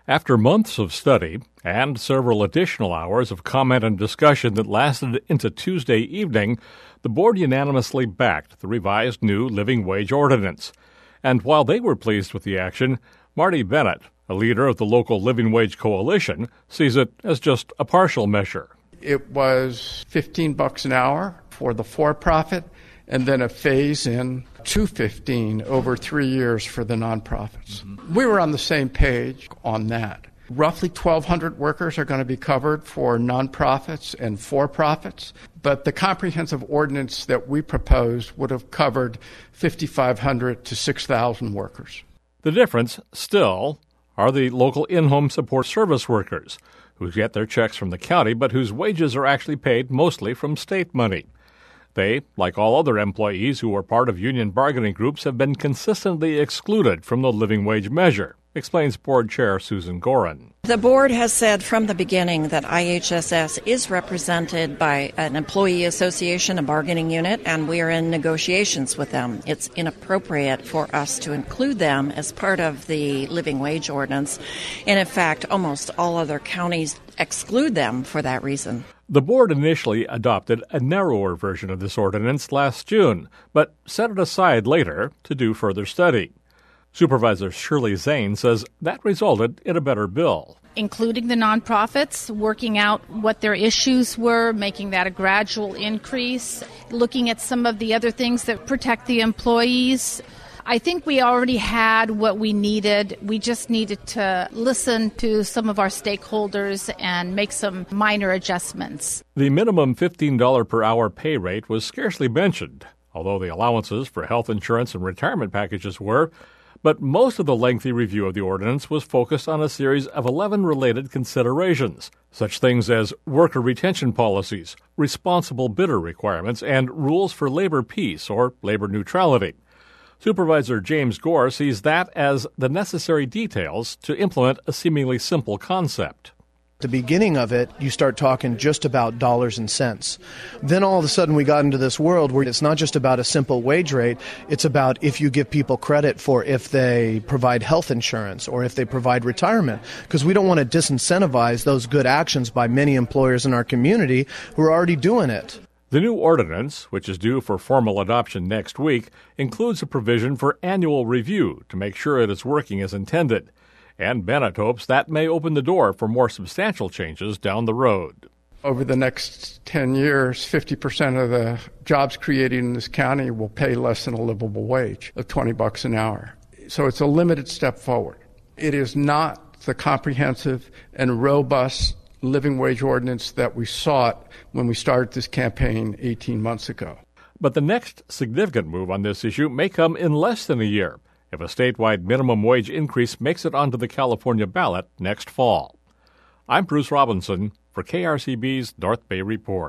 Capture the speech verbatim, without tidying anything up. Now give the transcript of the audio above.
After months of study and several additional hours of comment and discussion that lasted into Tuesday evening, the board unanimously backed the revised new living wage ordinance. And while they were pleased with the action, Marty Bennett, a leader of the local Living Wage Coalition, sees it as just a partial measure. It was fifteen bucks an hour for the for-profit, and then a phase-in to fifteen over three years for the nonprofits. Mm-hmm. We were on the same page on that. Roughly twelve hundred workers are going to be covered for nonprofits and for-profits, but the comprehensive ordinance that we proposed would have covered fifty-five hundred to six thousand workers. The difference, still, are the local in-home support service workers, who get their checks from the county but whose wages are actually paid mostly from state money. They, like all other employees who are part of union bargaining groups, have been consistently excluded from the living wage measure, explains Board Chair Susan Gorin. The board has said from the beginning that I H S S is represented by an employee association, a bargaining unit, and we are in negotiations with them. It's inappropriate for us to include them as part of the living wage ordinance. And in fact, almost all other counties exclude them for that reason. The board initially adopted a narrower version of this ordinance last June, but set it aside later to do further study. Supervisor Shirley Zane says that resulted in a better bill. Including the nonprofits, working out what their issues were, making that a gradual increase, looking at some of the other things that protect the employees. I think we already had what we needed. We just needed to listen to some of our stakeholders and make some minor adjustments. The minimum fifteen dollars per hour pay rate was scarcely mentioned, although the allowances for health insurance and retirement packages were. But most of the lengthy review of the ordinance was focused on a series of eleven related considerations, such things as worker retention policies, responsible bidder requirements, and rules for labor peace or labor neutrality. Supervisor James Gore sees that as the necessary details to implement a seemingly simple concept. At the beginning of it, you start talking just about dollars and cents. Then all of a sudden we got into this world where it's not just about a simple wage rate, it's about if you give people credit for if they provide health insurance or if they provide retirement, because we don't want to disincentivize those good actions by many employers in our community who are already doing it. The new ordinance, which is due for formal adoption next week, includes a provision for annual review to make sure it is working as intended. And Bennett hopes that may open the door for more substantial changes down the road. Over the next ten years, fifty percent of the jobs created in this county will pay less than a livable wage of twenty bucks an hour. So it's a limited step forward. It is not the comprehensive and robust living wage ordinance that we sought when we started this campaign eighteen months ago. But the next significant move on this issue may come in less than a year, if a statewide minimum wage increase makes it onto the California ballot next fall. I'm Bruce Robinson for K R C B's North Bay Report.